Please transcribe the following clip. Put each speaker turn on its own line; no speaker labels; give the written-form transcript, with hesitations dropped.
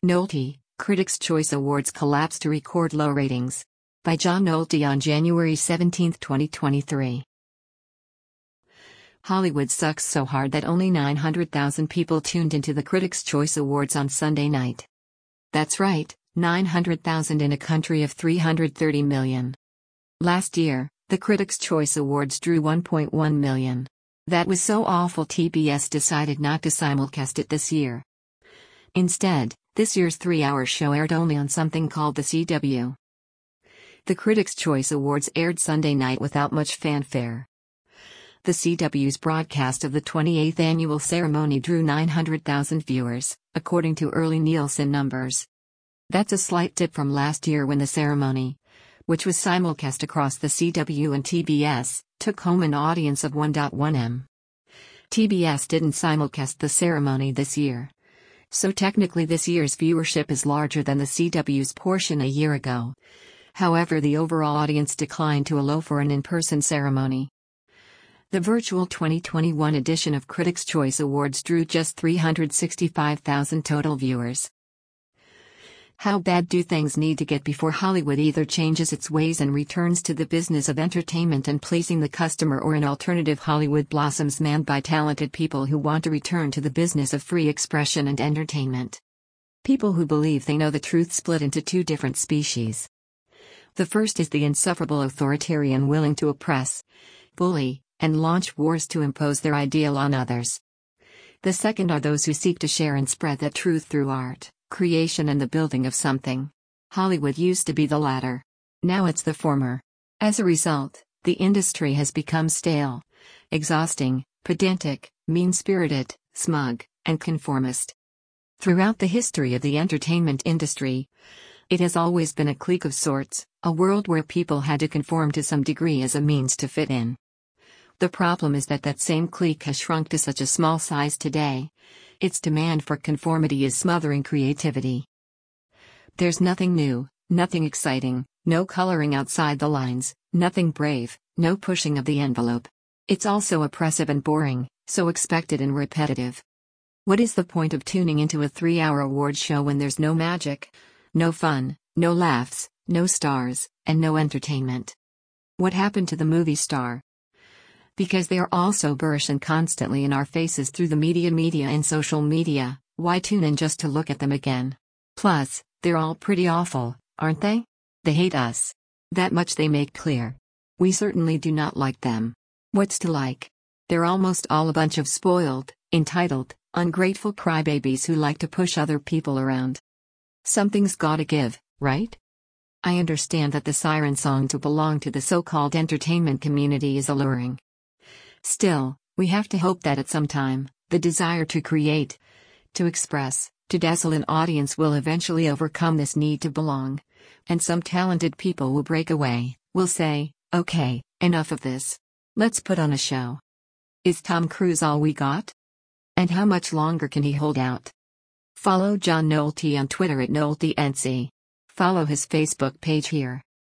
Nolte, Critics' Choice Awards collapse to record low ratings. By John Nolte on January 17, 2023. Hollywood sucks so hard that only 900,000 people tuned into the Critics' Choice Awards on Sunday night. That's right, 900,000 in a country of 330 million. Last year, the Critics' Choice Awards drew 1.1 million. That was so awful TBS decided not to simulcast it this year. Instead, this year's 3-hour show aired only on something called the CW. The Critics' Choice Awards aired Sunday night without much fanfare. The CW's broadcast of the 28th annual ceremony drew 900,000 viewers, according to early Nielsen numbers. That's a slight dip from last year when the ceremony, which was simulcast across the CW and TBS, took home an audience of 1.1 m. TBS didn't simulcast the ceremony this year. So technically this year's viewership is larger than the CW's portion a year ago. However, the overall audience declined to a low for an in-person ceremony. The virtual 2021 edition of Critics' Choice Awards drew just 365,000 total viewers. How bad do things need to get before Hollywood either changes its ways and returns to the business of entertainment and pleasing the customer, or an alternative Hollywood blossoms manned by talented people who want to return to the business of free expression and entertainment? People who believe they know the truth split into two different species. The first is the insufferable authoritarian willing to oppress, bully, and launch wars to impose their ideal on others. The second are those who seek to share and spread that truth through art, creation, and the building of something. Hollywood used to be the latter. Now it's the former. As a result, the industry has become stale, exhausting, pedantic, mean-spirited, smug, and conformist. Throughout the history of the entertainment industry, it has always been a clique of sorts, a world where people had to conform to some degree as a means to fit in. The problem is that same clique has shrunk to such a small size today. Its demand for conformity is smothering creativity. There's nothing new, nothing exciting, no coloring outside the lines, nothing brave, no pushing of the envelope. It's all so oppressive and boring, so expected and repetitive. What is the point of tuning into a 3-hour award show when there's no magic, no fun, no laughs, no stars, and no entertainment? What happened to the movie star? Because they are all so boorish and constantly in our faces through the media and social media, why tune in just to look at them again? Plus, they're all pretty awful, aren't they? They hate us. That much they make clear. We certainly do not like them. What's to like? They're almost all a bunch of spoiled, entitled, ungrateful crybabies who like to push other people around. Something's gotta give, right? I understand that the siren song to belong to the so-called entertainment community is alluring. Still, we have to hope that at some time, the desire to create, to express, to dazzle an audience will eventually overcome this need to belong, and some talented people will break away, will say, okay, enough of this. Let's put on a show. Is Tom Cruise all we got? And how much longer can he hold out? Follow John Nolte on Twitter at NolteNC. Follow his Facebook page here.